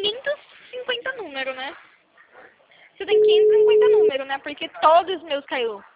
550 números, né? Você tem 550 números, né? Porque todos os meus caiu.